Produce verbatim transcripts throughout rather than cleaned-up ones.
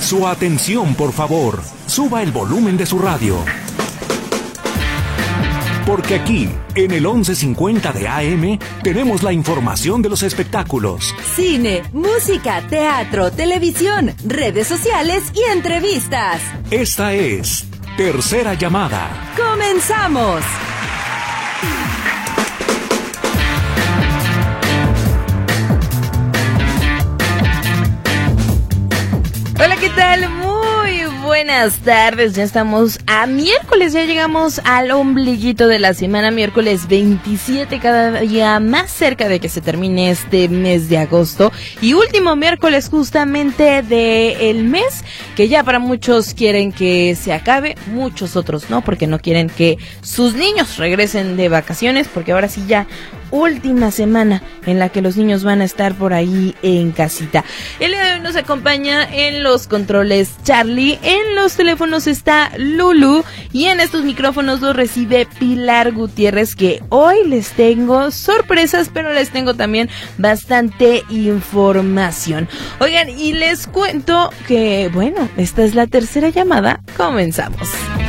Su atención, por favor. Suba el volumen de su radio. Porque aquí, en el once cincuenta de A M, tenemos la información de los espectáculos. Cine, música, teatro, televisión, redes sociales y entrevistas. Esta es Tercera Llamada. ¡Comenzamos! Hola, ¿qué tal? Muy buenas tardes. Ya estamos a miércoles, ya llegamos al ombliguito de la semana, miércoles veintisiete, cada día más cerca de que se termine este mes de agosto y último miércoles justamente del mes, que ya para muchos quieren que se acabe, muchos otros no, porque no quieren que sus niños regresen de vacaciones, porque ahora sí ya última semana en la que los niños van a estar por ahí en casita. El día de hoy nos acompaña en los controles Charlie, en los teléfonos está Lulu y en estos micrófonos los recibe Pilar Gutiérrez, que hoy les tengo sorpresas, pero les tengo también bastante información. Oigan, y les cuento que, bueno, esta es la tercera llamada. Comenzamos.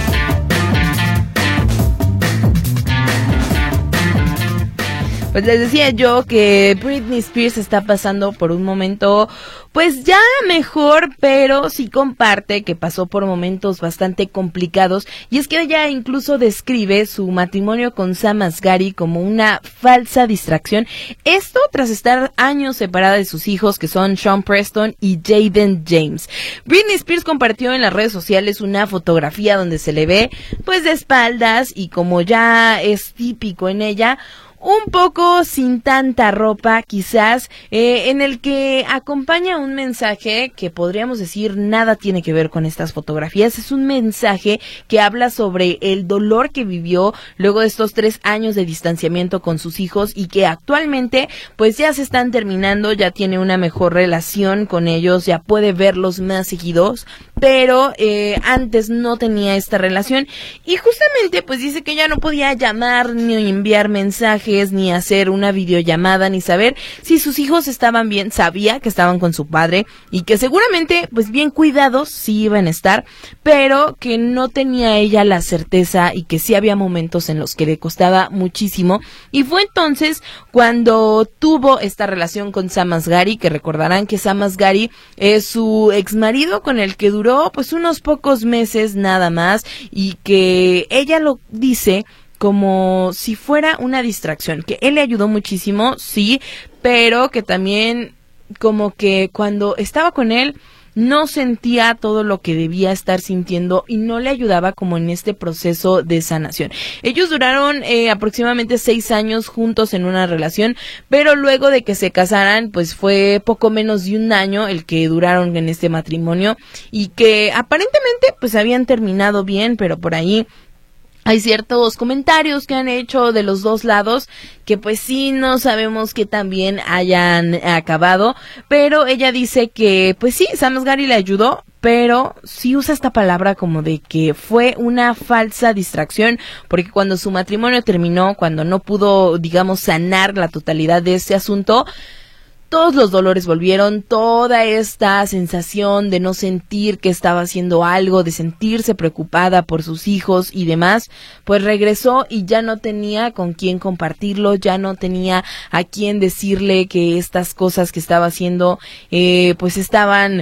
Pues les decía yo que Britney Spears está pasando por un momento, pues ya mejor, pero sí comparte que pasó por momentos bastante complicados, y es que ella incluso describe su matrimonio con Sam Asghari como una falsa distracción. Esto tras estar años separada de sus hijos, que son Sean Preston y Jaden James. Britney Spears compartió en las redes sociales una fotografía donde se le ve pues de espaldas y, como ya es típico en ella, un poco sin tanta ropa, quizás, eh, en el que acompaña un mensaje que podríamos decir nada tiene que ver con estas fotografías. Es un mensaje que habla sobre el dolor que vivió luego de estos tres años de distanciamiento con sus hijos y que actualmente pues ya se están terminando, ya tiene una mejor relación con ellos, ya puede verlos más seguidos, pero eh, antes no tenía esta relación y justamente pues dice que ya no podía llamar ni enviar mensajes, ni hacer una videollamada, ni saber si sus hijos estaban bien. Sabía que estaban con su padre y que seguramente pues bien cuidados sí iban a estar, pero que no tenía ella la certeza y que sí había momentos en los que le costaba muchísimo. Y fue entonces cuando tuvo esta relación con Sam Asghari, que recordarán que Sam Asghari es su exmarido con el que duró pues unos pocos meses nada más, y que ella lo dice como si fuera una distracción, que él le ayudó muchísimo, sí, pero que también como que cuando estaba con él no sentía todo lo que debía estar sintiendo y no le ayudaba como en este proceso de sanación. Ellos duraron eh, aproximadamente seis años juntos en una relación, pero luego de que se casaran, pues fue poco menos de un año el que duraron en este matrimonio, y que aparentemente pues habían terminado bien, pero por ahí hay ciertos comentarios que han hecho de los dos lados que pues sí no sabemos que también hayan acabado, pero ella dice que pues sí, Sam Asghari le ayudó, pero sí usa esta palabra como de que fue una falsa distracción, porque cuando su matrimonio terminó, cuando no pudo, digamos, sanar la totalidad de ese asunto, todos los dolores volvieron, toda esta sensación de no sentir que estaba haciendo algo, de sentirse preocupada por sus hijos y demás, pues regresó y ya no tenía con quién compartirlo, ya no tenía a quién decirle que estas cosas que estaba haciendo eh, pues estaban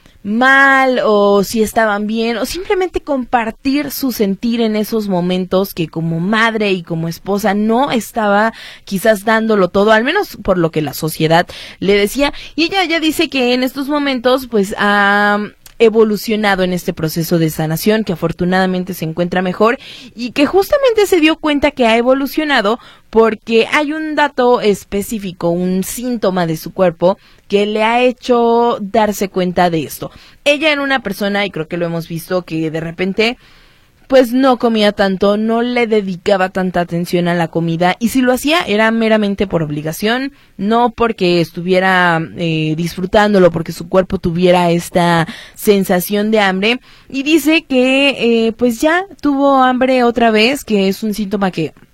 mal o si estaban bien, o simplemente compartir su sentir en esos momentos que como madre y como esposa no estaba quizás dándolo todo, al menos por lo que la sociedad le decía. Y ella ya dice que en estos momentos pues ha evolucionado en este proceso de sanación, que afortunadamente se encuentra mejor y que justamente se dio cuenta que ha evolucionado porque hay un dato específico, un síntoma de su cuerpo que le ha hecho darse cuenta de esto. Ella era una persona, y creo que lo hemos visto, que de repente pues no comía tanto, no le dedicaba tanta atención a la comida, y si lo hacía era meramente por obligación, no porque estuviera eh, disfrutándolo, porque su cuerpo tuviera esta sensación de hambre. Y dice que eh, pues ya tuvo hambre otra vez, que es un síntoma que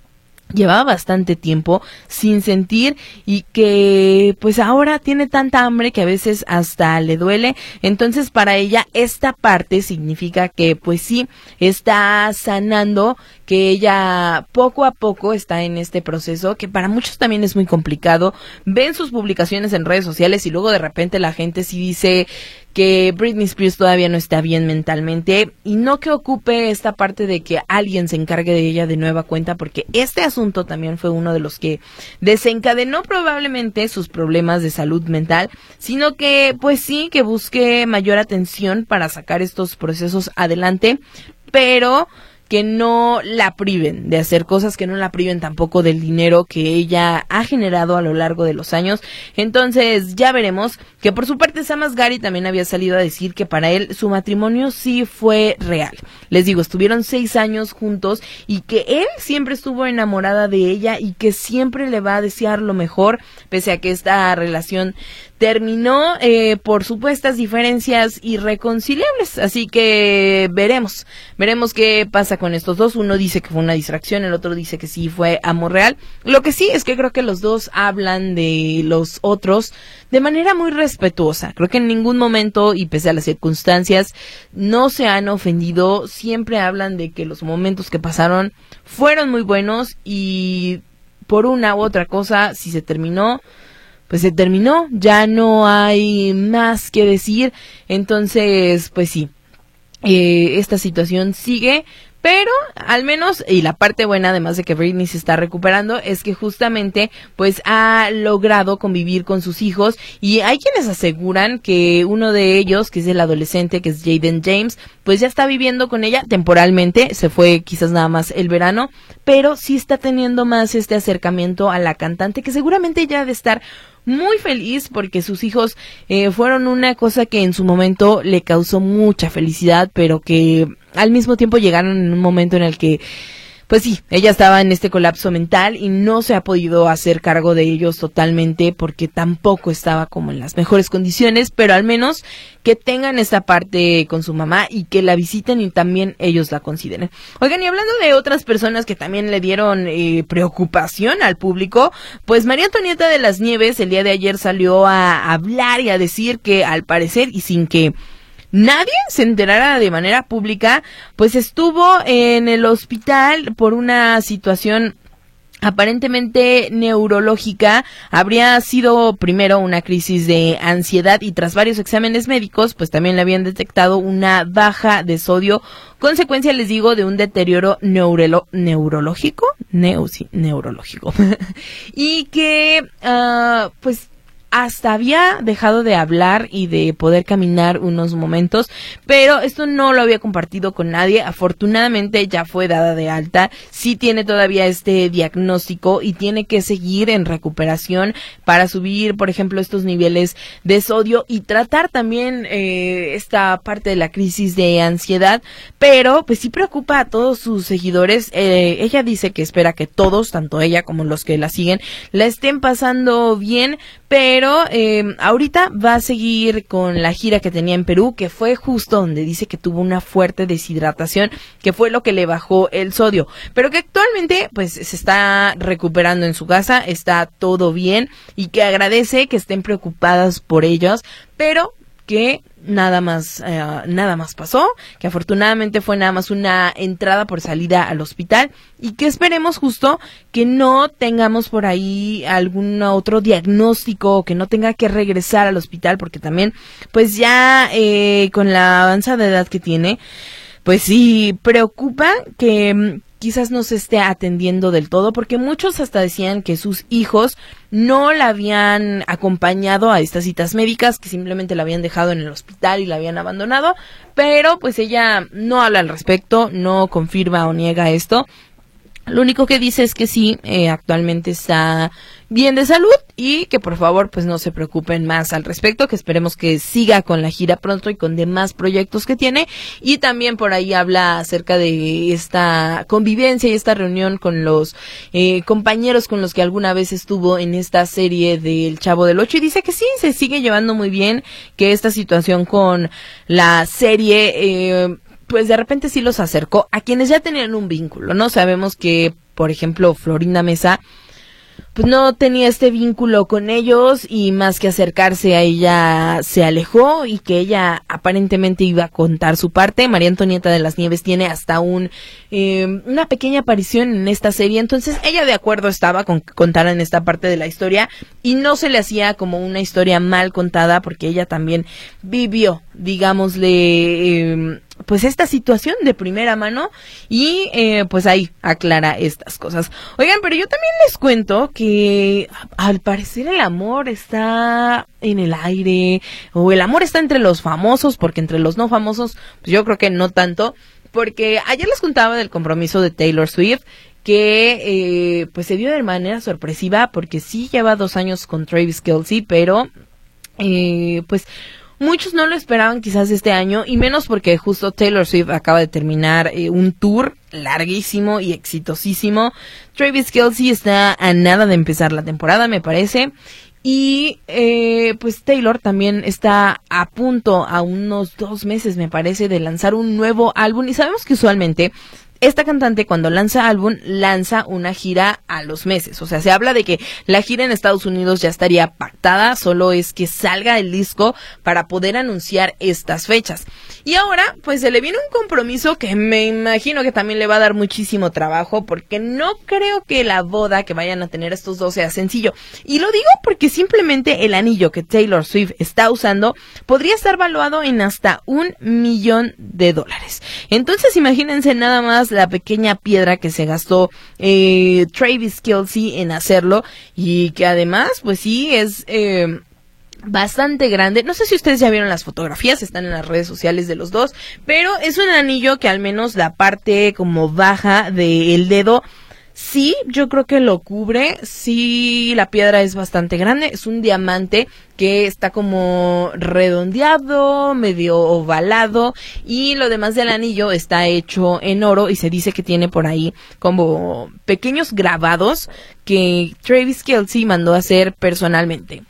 llevaba bastante tiempo sin sentir y que pues ahora tiene tanta hambre que a veces hasta le duele. Entonces para ella esta parte significa que pues sí está sanando, que ella poco a poco está en este proceso que para muchos también es muy complicado. Ven sus publicaciones en redes sociales y luego de repente la gente sí dice que Britney Spears todavía no está bien mentalmente y no que ocupe esta parte de que alguien se encargue de ella de nueva cuenta, porque este asunto también fue uno de los que desencadenó probablemente sus problemas de salud mental, sino que pues sí, que busque mayor atención para sacar estos procesos adelante, pero que no la priven de hacer cosas, que no la priven tampoco del dinero que ella ha generado a lo largo de los años. Entonces ya veremos, que por su parte Sam Asghari también había salido a decir que para él su matrimonio sí fue real. Les digo, estuvieron seis años juntos y que él siempre estuvo enamorada de ella y que siempre le va a desear lo mejor, pese a que esta relación terminó eh, por supuestas diferencias irreconciliables. Así que veremos, veremos qué pasa con estos dos. Uno dice que fue una distracción, el otro dice que sí fue amor real. Lo que sí es que creo que los dos hablan de los otros de manera muy respetuosa. Creo que en ningún momento, y pese a las circunstancias, no se han ofendido. Siempre hablan de que los momentos que pasaron fueron muy buenos y por una u otra cosa, si se terminó, pues se terminó, ya no hay más que decir. Entonces, pues sí, eh, esta situación sigue, pero al menos, y la parte buena, además de que Britney se está recuperando, es que justamente pues ha logrado convivir con sus hijos, y hay quienes aseguran que uno de ellos, que es el adolescente, que es Jaden James, pues ya está viviendo con ella temporalmente, se fue quizás nada más el verano, pero sí está teniendo más este acercamiento a la cantante, que seguramente ya ha de estar muy feliz porque sus hijos eh, fueron una cosa que en su momento le causó mucha felicidad, pero que al mismo tiempo llegaron en un momento en el que pues sí, ella estaba en este colapso mental y no se ha podido hacer cargo de ellos totalmente porque tampoco estaba como en las mejores condiciones, pero al menos que tengan esta parte con su mamá y que la visiten y también ellos la consideren. Oigan, y hablando de otras personas que también le dieron eh, preocupación al público, pues María Antonieta de las Nieves el día de ayer salió a hablar y a decir que al parecer, y sin que nadie se enterara de manera pública, pues estuvo en el hospital por una situación aparentemente neurológica. Habría sido primero una crisis de ansiedad y tras varios exámenes médicos, pues también le habían detectado una baja de sodio, consecuencia, les digo, de un deterioro neurolo- neurológico, Neu, sí, neurológico, y que, uh, pues, hasta había dejado de hablar y de poder caminar unos momentos, pero esto no lo había compartido con nadie. Afortunadamente ya fue dada de alta, sí tiene todavía este diagnóstico y tiene que seguir en recuperación para subir, por ejemplo, estos niveles de sodio y tratar también eh, esta parte de la crisis de ansiedad, pero pues sí preocupa a todos sus seguidores. Eh, ella dice que espera que todos, tanto ella como los que la siguen, la estén pasando bien, pero Pero eh, ahorita va a seguir con la gira que tenía en Perú, que fue justo donde dice que tuvo una fuerte deshidratación, que fue lo que le bajó el sodio, pero que actualmente pues se está recuperando en su casa, está todo bien y que agradece que estén preocupadas por ellos, pero que nada más eh, nada más pasó, que afortunadamente fue nada más una entrada por salida al hospital y que esperemos justo que no tengamos por ahí algún otro diagnóstico, que no tenga que regresar al hospital, porque también pues ya eh, con la avanzada edad que tiene, pues sí preocupa que quizás no se esté atendiendo del todo, porque muchos hasta decían que sus hijos no la habían acompañado a estas citas médicas, que simplemente la habían dejado en el hospital y la habían abandonado, pero pues ella no habla al respecto, no confirma o niega esto. Lo único que dice es que sí, eh, actualmente está bien de salud y que por favor pues no se preocupen más al respecto, que esperemos que siga con la gira pronto y con demás proyectos que tiene. Y también por ahí habla acerca de esta convivencia y esta reunión con los eh, compañeros con los que alguna vez estuvo en esta serie del Chavo del Ocho, y dice que sí, se sigue llevando muy bien, que esta situación con la serie eh, pues de repente sí los acercó a quienes ya tenían un vínculo, ¿no? Sabemos que por ejemplo, Florinda Meza, pues no tenía este vínculo con ellos y más que acercarse a ella se alejó y que ella aparentemente iba a contar su parte. María Antonieta de las Nieves tiene hasta un eh, una pequeña aparición en esta serie, entonces ella de acuerdo estaba con que contaran esta parte de la historia y no se le hacía como una historia mal contada porque ella también vivió, digámosle, eh, pues esta situación de primera mano y eh, pues ahí aclara estas cosas. Oigan, pero yo también les cuento que al parecer el amor está en el aire, o el amor está entre los famosos, porque entre los no famosos pues yo creo que no tanto, porque ayer les contaba del compromiso de Taylor Swift que eh, pues se dio de manera sorpresiva porque sí lleva dos años con Travis Kelce, pero eh, pues muchos no lo esperaban quizás este año, y menos porque justo Taylor Swift acaba de terminar eh, un tour larguísimo y exitosísimo. Travis Kelce está a nada de empezar la temporada, me parece. Y eh, pues Taylor también está a punto, a unos dos meses me parece, de lanzar un nuevo álbum. Y sabemos que usualmente esta cantante cuando lanza álbum, lanza una gira a los meses. O sea, se habla de que la gira en Estados Unidos ya estaría pactada, solo es que salga el disco para poder anunciar estas fechas. Y ahora, pues se le viene un compromiso que me imagino que también le va a dar muchísimo trabajo, porque no creo que la boda que vayan a tener estos dos sea sencillo. Y lo digo porque simplemente el anillo que Taylor Swift está usando podría estar valuado en hasta un millón de dólares. Entonces imagínense nada más la pequeña piedra que se gastó eh, Travis Kelce en hacerlo, y que además pues sí es eh, bastante grande. No sé si ustedes ya vieron las fotografías, están en las redes sociales de los dos, pero es un anillo que al menos la parte como baja del dedo sí, yo creo que lo cubre. Sí, la piedra es bastante grande, es un diamante que está como redondeado, medio ovalado, y lo demás del anillo está hecho en oro, y se dice que tiene por ahí como pequeños grabados que Travis Kelce mandó a hacer personalmente.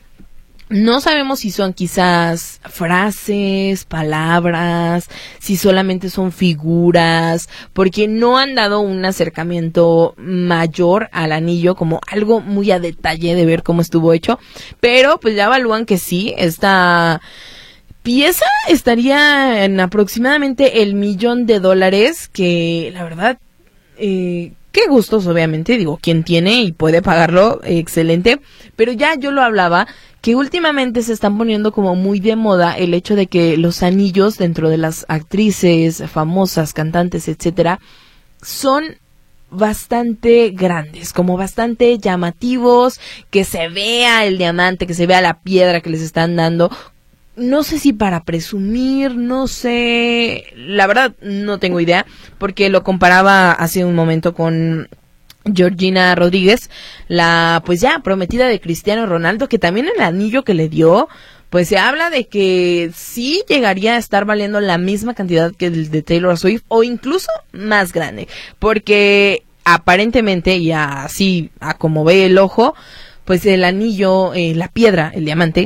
No sabemos si son quizás frases, palabras, si solamente son figuras, porque no han dado un acercamiento mayor al anillo, como algo muy a detalle de ver cómo estuvo hecho, pero pues ya evalúan que sí, esta pieza estaría en aproximadamente el millón de dólares, que la verdad, eh, qué gustos, obviamente, digo, quien tiene y puede pagarlo, excelente, pero ya yo lo hablaba, que últimamente se están poniendo como muy de moda el hecho de que los anillos dentro de las actrices famosas, cantantes, etcétera, son bastante grandes, como bastante llamativos, que se vea el diamante, que se vea la piedra que les están dando. No sé si para presumir, no sé, la verdad no tengo idea, porque lo comparaba hace un momento con Georgina Rodríguez, la pues ya prometida de Cristiano Ronaldo, que también el anillo que le dio, pues se habla de que sí llegaría a estar valiendo la misma cantidad que el de Taylor Swift, o incluso más grande, porque aparentemente, y así a como ve el ojo, pues el anillo, eh, la piedra, el diamante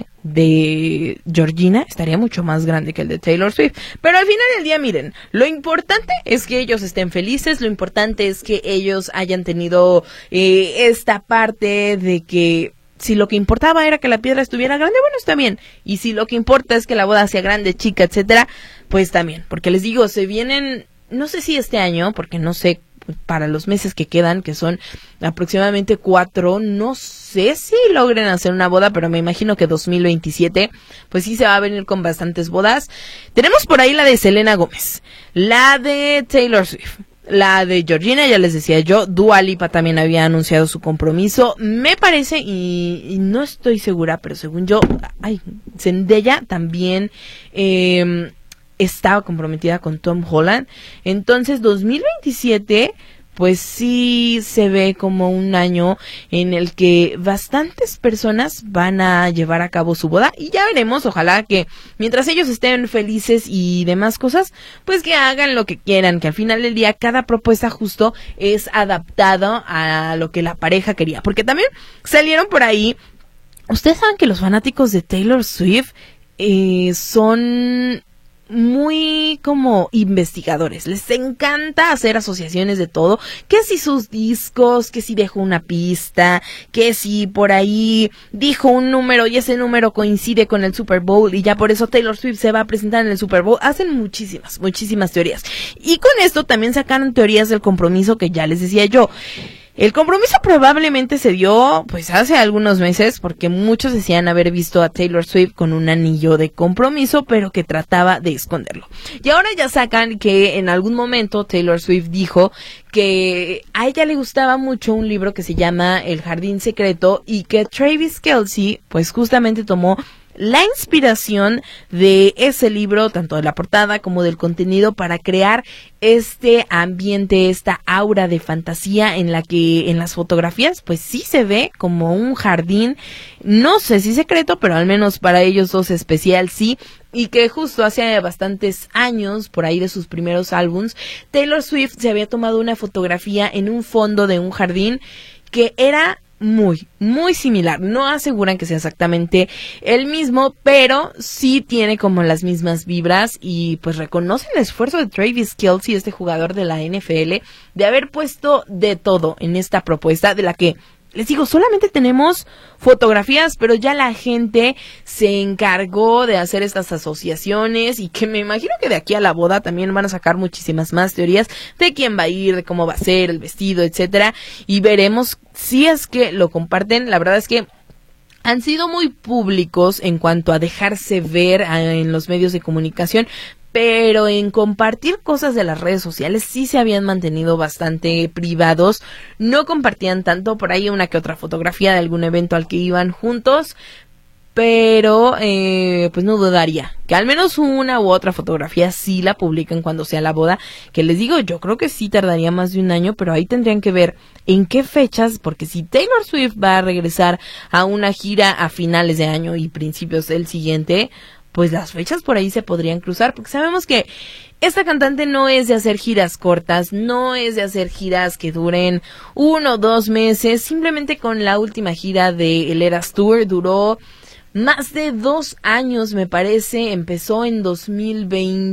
de Georgina estaría mucho más grande que el de Taylor Swift. Pero al final del día, miren, lo importante es que ellos estén felices, lo importante es que ellos hayan tenido eh, esta parte de que si lo que importaba era que la piedra estuviera grande, bueno, está bien. Y si lo que importa es que la boda sea grande, chica, etcétera, pues también. Porque les digo, se vienen, no sé si este año, porque no sé para los meses que quedan, que son aproximadamente cuatro, no sé si logren hacer una boda, pero me imagino que dos mil veintisiete, pues sí se va a venir con bastantes bodas. Tenemos por ahí la de Selena Gómez, la de Taylor Swift, la de Georgina, ya les decía yo, Dua Lipa también había anunciado su compromiso, me parece, y, y no estoy segura, pero según yo, ay, Zendaya también, eh, estaba comprometida con Tom Holland. Entonces dos mil veintisiete pues sí se ve como un año en el que bastantes personas van a llevar a cabo su boda, y ya veremos, ojalá que mientras ellos estén felices y demás cosas, pues que hagan lo que quieran, que al final del día cada propuesta justo es adaptada a lo que la pareja quería, porque también salieron por ahí, ustedes saben que los fanáticos de Taylor Swift eh, son muy como investigadores, les encanta hacer asociaciones de todo, que si sus discos, que si dejó una pista, que si por ahí dijo un número y ese número coincide con el Super Bowl y ya por eso Taylor Swift se va a presentar en el Super Bowl. Hacen muchísimas, muchísimas teorías. Y con esto también sacaron teorías del compromiso que ya les decía yo. El compromiso probablemente se dio pues hace algunos meses, porque muchos decían haber visto a Taylor Swift con un anillo de compromiso, pero que trataba de esconderlo. Y ahora ya sacan que en algún momento Taylor Swift dijo que a ella le gustaba mucho un libro que se llama El Jardín Secreto y que Travis Kelce pues justamente tomó la inspiración de ese libro, tanto de la portada como del contenido, para crear este ambiente, esta aura de fantasía en la que en las fotografías pues sí se ve como un jardín, no sé si secreto, pero al menos para ellos dos especial sí, y que justo hace bastantes años, por ahí de sus primeros álbums, Taylor Swift se había tomado una fotografía en un fondo de un jardín que era muy, muy similar. No aseguran que sea exactamente el mismo, pero sí tiene como las mismas vibras y pues reconocen el esfuerzo de Travis Kelce, este jugador de la N F L, de haber puesto de todo en esta propuesta, de la que les digo, solamente tenemos fotografías, pero ya la gente se encargó de hacer estas asociaciones y que me imagino que de aquí a la boda también van a sacar muchísimas más teorías de quién va a ir, de cómo va a ser el vestido, etcétera, y veremos si es que lo comparten. La verdad es que han sido muy públicos en cuanto a dejarse ver en los medios de comunicación, pero en compartir cosas de las redes sociales sí se habían mantenido bastante privados, no compartían tanto, por ahí una que otra fotografía de algún evento al que iban juntos, pero eh, pues no dudaría que al menos una u otra fotografía sí la publiquen cuando sea la boda, que les digo, yo creo que sí tardaría más de un año, pero ahí tendrían que ver en qué fechas, porque si Taylor Swift va a regresar a una gira a finales de año y principios del siguiente, pues las fechas por ahí se podrían cruzar, porque sabemos que esta cantante no es de hacer giras cortas, no es de hacer giras que duren uno o dos meses, simplemente con la última gira de el Eras Tour duró más de dos años, me parece, empezó en dos mil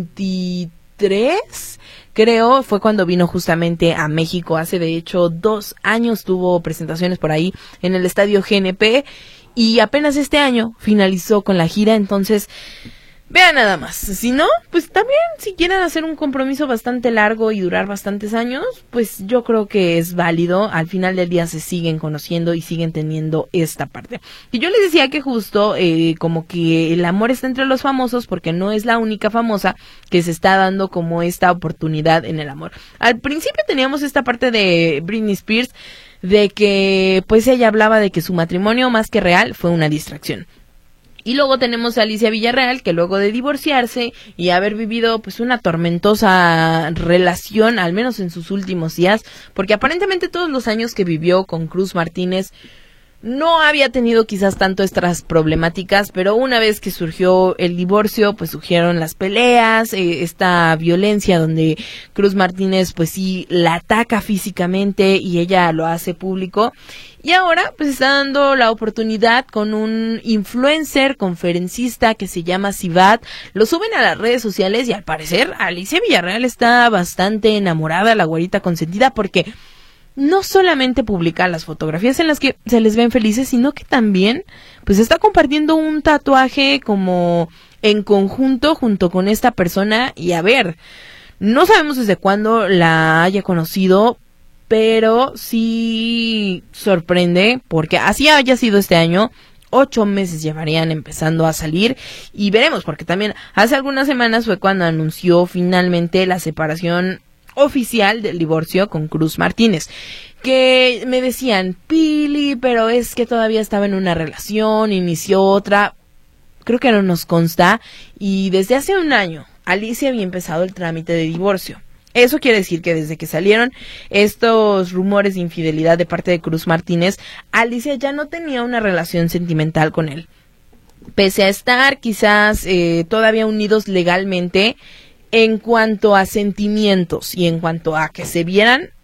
veintitrés, creo, fue cuando vino justamente a México, hace de hecho dos años tuvo presentaciones por ahí en el estadio G N P, y apenas este año finalizó con la gira, entonces vean nada más. Si no, pues también si quieren hacer un compromiso bastante largo y durar bastantes años, pues yo creo que es válido. Al final del día se siguen conociendo y siguen teniendo esta parte. Y yo les decía que justo eh, como que el amor está entre los famosos, porque no es la única famosa que se está dando como esta oportunidad en el amor. Al principio teníamos esta parte de Britney Spears, de que pues ella hablaba de que su matrimonio más que real fue una distracción. Y luego tenemos a Alicia Villarreal, que luego de divorciarse y haber vivido pues una tormentosa relación, al menos en sus últimos días, porque aparentemente todos los años que vivió con Cruz Martínez no había tenido quizás tanto estas problemáticas, pero una vez que surgió el divorcio, pues surgieron las peleas, eh, esta violencia donde Cruz Martínez pues sí la ataca físicamente y ella lo hace público. Y ahora pues está dando la oportunidad con un influencer, conferencista que se llama Sivat. Lo suben a las redes sociales y al parecer Alicia Villarreal está bastante enamorada, la güerita consentida, porque no solamente publica las fotografías en las que se les ven felices, sino que también pues está compartiendo un tatuaje como en conjunto junto con esta persona. Y a ver, no sabemos desde cuándo la haya conocido, pero sí sorprende, porque así haya sido este año, ocho meses llevarían empezando a salir, y veremos, porque también hace algunas semanas fue cuando anunció finalmente la separación oficial del divorcio con Cruz Martínez, que me decían, Pili, pero es que todavía estaba en una relación, inició otra. Creo que no nos consta, y desde hace un año Alicia había empezado el trámite de divorcio. Eso quiere decir que desde que salieron estos rumores de infidelidad de parte de Cruz Martínez, Alicia ya no tenía una relación sentimental con él. Pese a estar quizás eh, todavía unidos legalmente, en cuanto a sentimientos y en cuanto a que se vieran,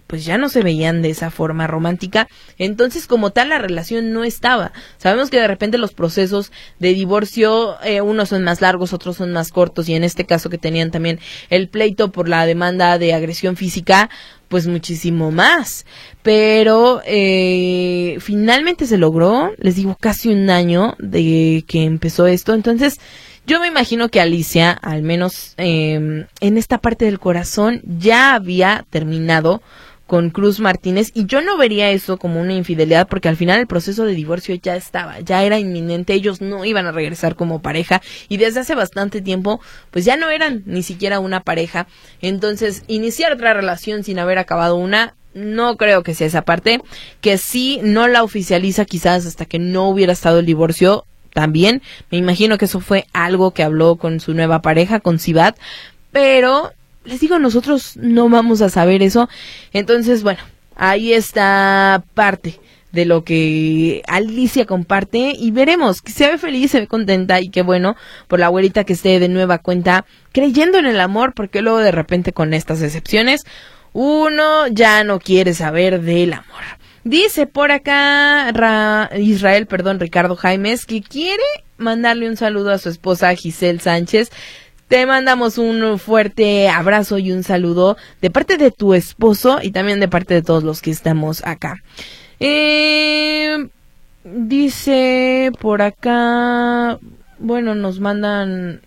pues ya no se veían de esa forma romántica, entonces como tal la relación no estaba. Sabemos que de repente los procesos de divorcio, eh, unos son más largos, otros son más cortos, y en este caso que tenían también el pleito por la demanda de agresión física, pues muchísimo más, pero eh, finalmente se logró, les digo, casi un año de que empezó esto. Entonces yo me imagino que Alicia, al menos eh, en esta parte del corazón, ya había terminado con Cruz Martínez, y yo no vería eso como una infidelidad, porque al final el proceso de divorcio ya estaba, ya era inminente, ellos no iban a regresar como pareja, y desde hace bastante tiempo pues ya no eran ni siquiera una pareja. Entonces iniciar otra relación sin haber acabado una, no creo que sea esa parte, que sí no la oficializa quizás hasta que no hubiera estado el divorcio. También me imagino que eso fue algo que habló con su nueva pareja, con Sibat, pero les digo, nosotros no vamos a saber eso. Entonces, bueno, ahí está parte de lo que Alicia comparte, y veremos, que se ve feliz, se ve contenta, y qué bueno por la abuelita que esté de nueva cuenta creyendo en el amor, porque luego de repente con estas excepciones uno ya no quiere saber del amor. Dice por acá Ra- Israel, perdón, Ricardo Jaimes, que quiere mandarle un saludo a su esposa Giselle Sánchez. Te mandamos un fuerte abrazo y un saludo de parte de tu esposo y también de parte de todos los que estamos acá. Eh, dice por acá, bueno, nos mandan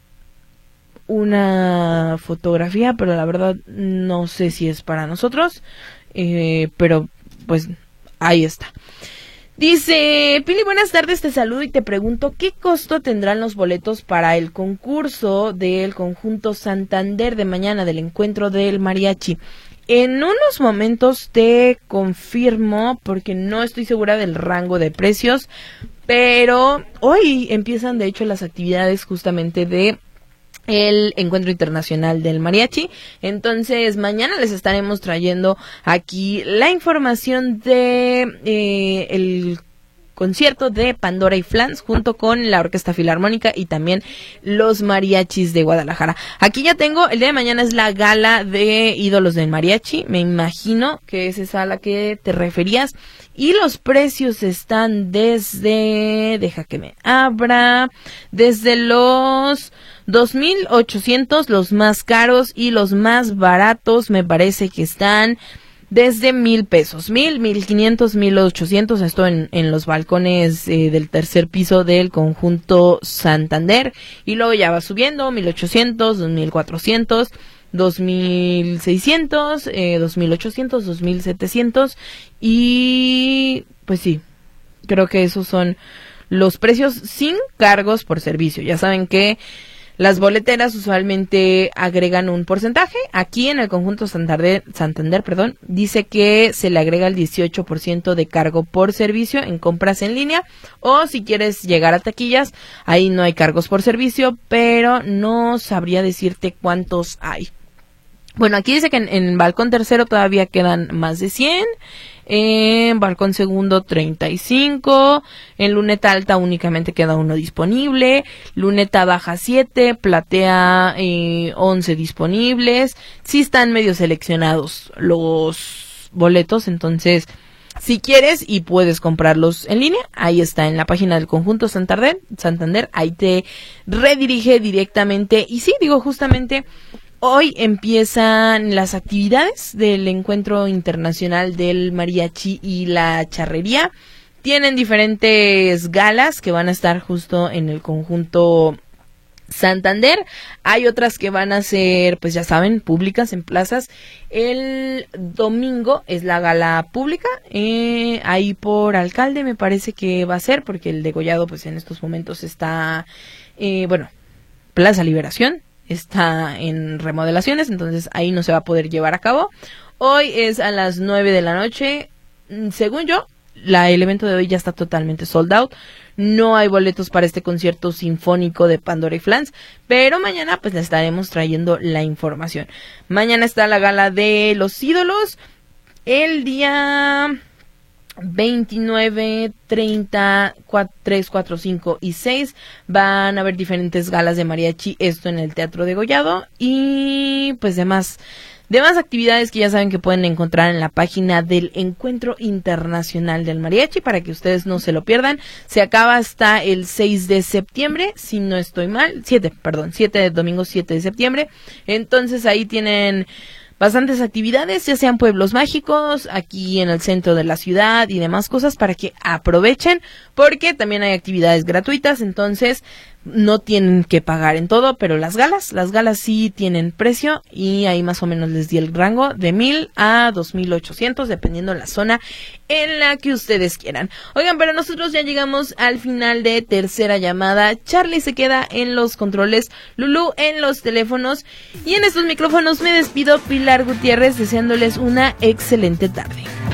una fotografía, pero la verdad no sé si es para nosotros, eh, pero pues ahí está. Dice, Pili, buenas tardes, te saludo y te pregunto, ¿qué costo tendrán los boletos para el concurso del conjunto Santander de mañana, del encuentro del mariachi? En unos momentos te confirmo, porque no estoy segura del rango de precios, pero hoy empiezan de hecho las actividades justamente de el Encuentro Internacional del Mariachi. Entonces mañana les estaremos trayendo aquí la información de eh, el concierto de Pandora y Flans junto con la Orquesta Filarmónica y también los mariachis de Guadalajara. Aquí ya tengo, el día de mañana es la gala de ídolos del mariachi, me imagino que es esa a la que te referías, y los precios están desde, deja que me abra, desde los dos mil ochocientos, los más caros, y los más baratos me parece que están desde mil pesos, mil, mil quinientos, mil ochocientos, esto en, en los balcones eh, del tercer piso del conjunto Santander, y luego ya va subiendo, mil ochocientos, dos mil cuatrocientos, dos mil seiscientos, eh, dos mil ochocientos, dos mil setecientos, y pues sí, creo que esos son los precios sin cargos por servicio. Ya saben que las boleteras usualmente agregan un porcentaje. Aquí en el conjunto Santander, Santander, perdón, dice que se le agrega el dieciocho por ciento de cargo por servicio en compras en línea, o si quieres llegar a taquillas, ahí no hay cargos por servicio, pero no sabría decirte cuántos hay. Bueno, aquí dice que en, en balcón tercero todavía quedan más de cien, en balcón segundo treinta y cinco, en luneta alta únicamente queda uno disponible, luneta baja siete, platea eh, once disponibles. Sí están medio seleccionados los boletos, entonces si quieres y puedes comprarlos en línea, ahí está en la página del conjunto Santander, Santander, ahí te redirige directamente. Y sí, digo, justamente hoy empiezan las actividades del Encuentro Internacional del Mariachi y la Charrería. Tienen diferentes galas que van a estar justo en el conjunto Santander. Hay otras que van a ser, pues ya saben, públicas en plazas. El domingo es la gala pública, eh, ahí por Alcalde me parece que va a ser, porque el degollado pues en estos momentos está, eh, bueno, Plaza Liberación está en remodelaciones, entonces ahí no se va a poder llevar a cabo. Hoy es a las nueve de la noche, según yo, la, el evento de hoy ya está totalmente sold out. No hay boletos para este concierto sinfónico de Pandora y Flans, pero mañana pues le estaremos trayendo la información. Mañana está la gala de los ídolos. El día veintinueve, treinta, tres, cuatro, cinco y seis van a haber diferentes galas de mariachi, esto en el Teatro Degollado, y pues demás demás actividades que ya saben que pueden encontrar en la página del Encuentro Internacional del Mariachi para que ustedes no se lo pierdan. Se acaba hasta el seis de septiembre, si no estoy mal, siete, perdón, siete, domingo siete de septiembre. Entonces ahí tienen bastantes actividades, ya sean pueblos mágicos, aquí en el centro de la ciudad y demás cosas para que aprovechen, porque también hay actividades gratuitas, entonces no tienen que pagar en todo, pero las galas, las galas sí tienen precio y ahí más o menos les di el rango de mil a dos mil ochocientos, dependiendo la zona en la que ustedes quieran. Oigan, pero nosotros ya llegamos al final de Tercera Llamada. Charlie se queda en los controles, Lulú en los teléfonos y en estos micrófonos me despido, Pilar Gutiérrez, deseándoles una excelente tarde.